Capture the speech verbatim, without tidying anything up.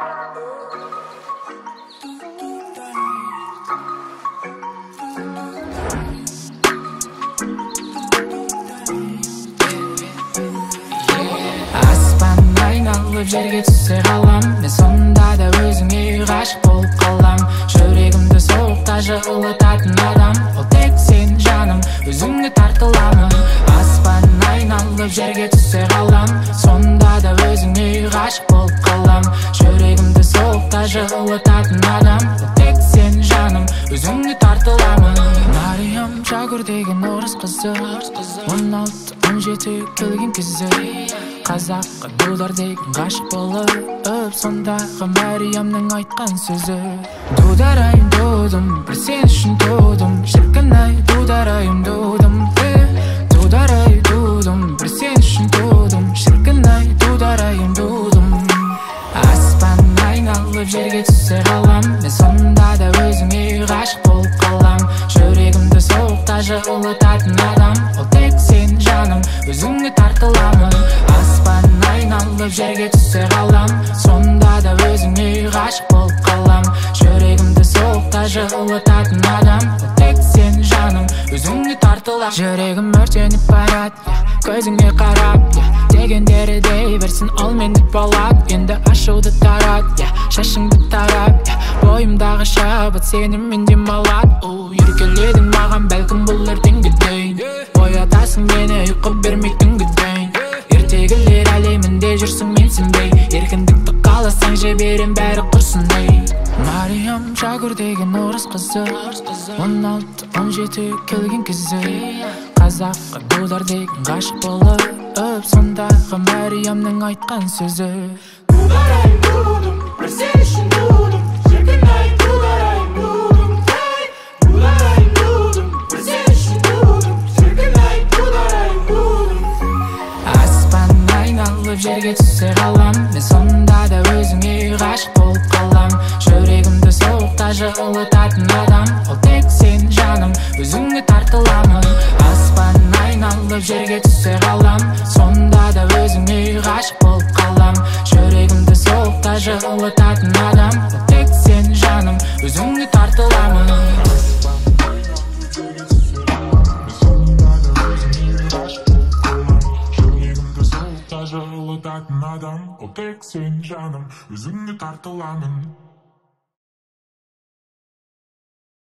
Аспан айналып жерге түссе қалам, мен сонда да өзіңе ғашық болып қалам. Жүрегімді соғықта жылытатын адам, ол тек сен жаным, өзіңе тартыламын. Аспан айналып жерге түссе қалам, сонда да өзіңе ғашық болып қалам. Жүрегімді соғықта жылытатын адам, ол тек сен жаным, өзіңе тартыламын. Мариям Жагур деген орыс қызы, он алты он жеті келген кезі, қазаққа дудар деген ғашық болып, сондағы Мариямның айтқан сөзі: дударайым дудым, бір сен үшін тудым, шіркін-ай дударайым дудым, дударай дудым, бір сен үшін тудым, шіркін-ай дударайым дудым. Аспан айналып жерге түссе қалам, мен сонда да өзіңе ғашық болып қалам. Жүрегімді соғықта жылытатын адам, ол тек сен жаным, өзіңе тартыламын. Аспан айналып жерге түссе қалам, сонда да өзіңе ғашық болып қалам. Жүрегімді соғықта жылытатын адам, ол тек сен жаным, өзіңе тартыламын. Жүрегім өртеніп барады, көзіңе қарап, дегендері дей берсін, ол мендік болады. Енді ашуды тарат, шашыңды тарап, бойымдағы шабыт сеніммен демалады. Еркеледің маған бәлкім бұл ертеңге дейін, оятасың мені ұйқы бермей күнге дейін. Ертегілер әлемінде жүрсің менсінбей, еркіндікті қаласаң жіберем бәрі құрсын ей. Мариям Жагур деген орыс қызы, он алты он жеті келген кезі, қазаққа дудар деген ғашық болып, сондағы Мариямның айтқан сөзі: дударайым дудым, бір сен үшін тудым, шіркін-ай дударайым дудым, дударайым дудым, бір сен үшін тудым, шіркін-ай дударайым дудым. Аспан айналып жерге түссе қалам, мен сонда да өзіңе ғашық болып қалам. Жүрегімді соғықта жылытатын адам, ол тек сен жаным, өзіңе тартыламын. Аспан айналып жерге түссе қалам, сонда да өзіңе ғашық болып қалам. Жүрегімді соғықта жылытатын адам, ол тек сен жаным, өзіңе тартыламын. Жылытатын адам, ол тек сен жаным, өзіңе тартыламын.